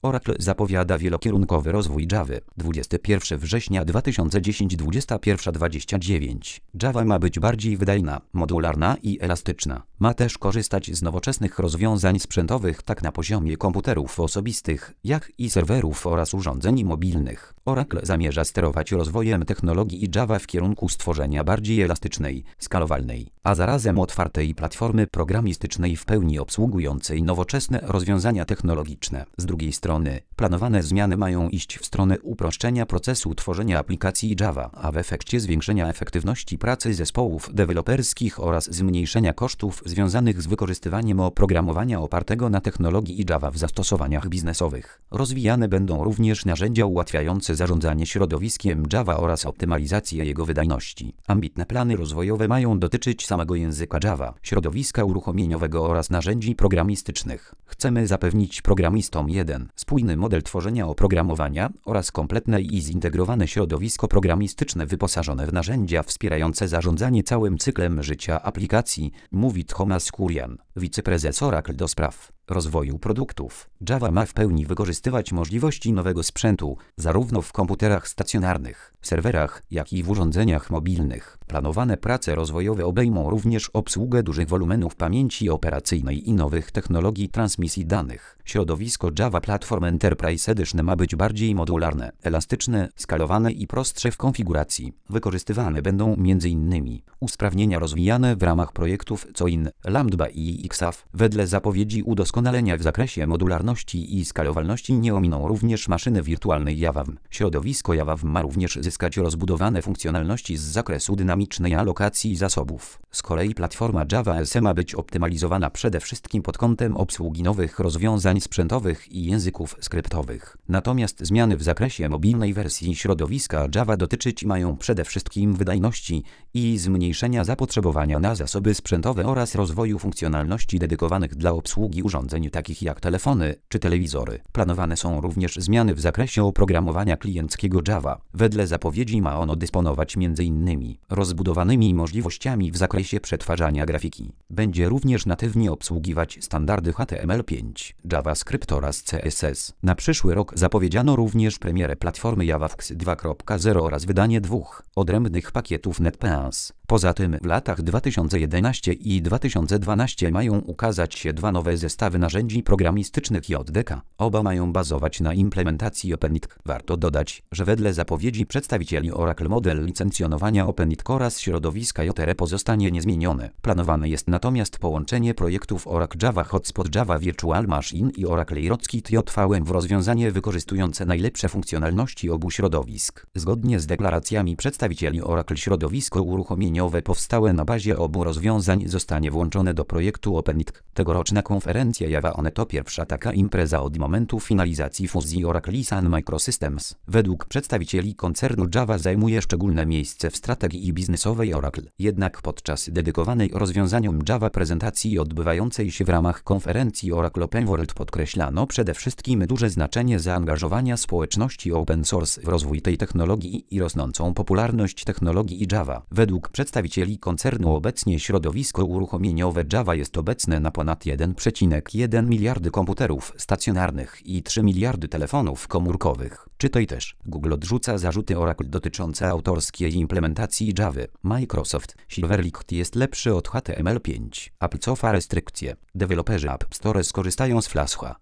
Oracle zapowiada wielokierunkowy rozwój Java. 21 września 2010 21:29. Java ma być bardziej wydajna, modularna i elastyczna. Ma też korzystać z nowoczesnych rozwiązań sprzętowych tak na poziomie komputerów osobistych, jak i serwerów oraz urządzeń mobilnych. Oracle zamierza sterować rozwojem technologii Java w kierunku stworzenia bardziej elastycznej, skalowalnej, a zarazem otwartej platformy programistycznej w pełni obsługującej nowoczesne rozwiązania technologiczne. Z drugiej strony, planowane zmiany mają iść w stronę uproszczenia procesu tworzenia aplikacji Java, a w efekcie zwiększenia efektywności pracy zespołów deweloperskich oraz zmniejszenia kosztów związanych z wykorzystywaniem oprogramowania opartego na technologii Java w zastosowaniach biznesowych. Rozwijane będą również narzędzia ułatwiające zarządzanie środowiskiem Java oraz optymalizację jego wydajności. Ambitne plany rozwojowe mają dotyczyć samego języka Java, środowiska uruchomieniowego oraz narzędzi programistycznych. Chcemy zapewnić programistom spójny model tworzenia oprogramowania oraz kompletne i zintegrowane środowisko programistyczne wyposażone w narzędzia wspierające zarządzanie całym cyklem życia aplikacji, mówi Thomas Kurian, wiceprezes Oracle do spraw rozwoju produktów. Java ma w pełni wykorzystywać możliwości nowego sprzętu, zarówno w komputerach stacjonarnych, serwerach, jak i w urządzeniach mobilnych. Planowane prace rozwojowe obejmą również obsługę dużych wolumenów pamięci operacyjnej i nowych technologii transmisji danych. Środowisko Java Platform Enterprise Edition ma być bardziej modularne, elastyczne, skalowane i prostsze w konfiguracji. Wykorzystywane będą m.in. usprawnienia rozwijane w ramach projektów COIN, Lambda i XAF. Wedle zapowiedzi udoskonalenia w zakresie modularności i skalowalności nie ominą również maszyny wirtualnej Java. Środowisko Java ma również zyskać rozbudowane funkcjonalności z zakresu dynamicznej alokacji zasobów. Z kolei platforma Java SE ma być optymalizowana przede wszystkim pod kątem obsługi nowych rozwiązań sprzętowych i języków skryptowych. Natomiast zmiany w zakresie mobilnej wersji środowiska Java dotyczyć mają przede wszystkim wydajności i zmniejszenia zapotrzebowania na zasoby sprzętowe oraz rozwoju funkcjonalności dedykowanych dla obsługi urządzeń takich jak telefony czy telewizory. Planowane są również zmiany w zakresie oprogramowania klienckiego Java. Wedle zapowiedzi ma ono dysponować m.in. rozbudowanymi możliwościami w zakresie przetwarzania grafiki. Będzie również natywnie obsługiwać standardy HTML5, JavaScript oraz CSS. Na przyszły rok zapowiedziano również premierę platformy JavaFX 2.0 oraz wydanie dwóch odrębnych pakietów NetBeans. Poza tym w latach 2011 i 2012 mają ukazać się dwa nowe zestawy narzędzi programistycznych JDK. Oba mają bazować na implementacji OpenITC. Warto dodać, że wedle zapowiedzi przedstawicieli Oracle model licencjonowania OpenITC oraz środowiska JRE pozostanie niezmieniony. Planowane jest natomiast połączenie projektów Oracle Java Hotspot Java Virtual Machine i Oracle JRockit JVM w rozwiązanie wykorzystujące najlepsze funkcjonalności obu środowisk. Zgodnie z deklaracjami przedstawicieli Oracle środowisko uruchomieniowe powstałe na bazie obu rozwiązań zostanie włączone do projektu OpenITC. Tegoroczna konferencja Java On to pierwsza taka impreza od momentu finalizacji fuzji Oracle i Sun Microsystems. Według przedstawicieli koncernu Java zajmuje szczególne miejsce w strategii biznesowej Oracle. Jednak podczas dedykowanej rozwiązaniom Java prezentacji odbywającej się w ramach konferencji Oracle Open World podkreślano przede wszystkim duże znaczenie zaangażowania społeczności open source w rozwój tej technologii i rosnącą popularność technologii Java. Według przedstawicieli koncernu obecnie środowisko uruchomieniowe Java jest obecne na ponad 1,1 miliardy komputerów stacjonarnych i 3 miliardy telefonów komórkowych. Czytaj też. Google odrzuca zarzuty Oracle dotyczące autorskiej implementacji Java. Microsoft Silverlight jest lepszy od HTML5. Apple cofa restrykcje. Deweloperzy App Store skorzystają z Flasha.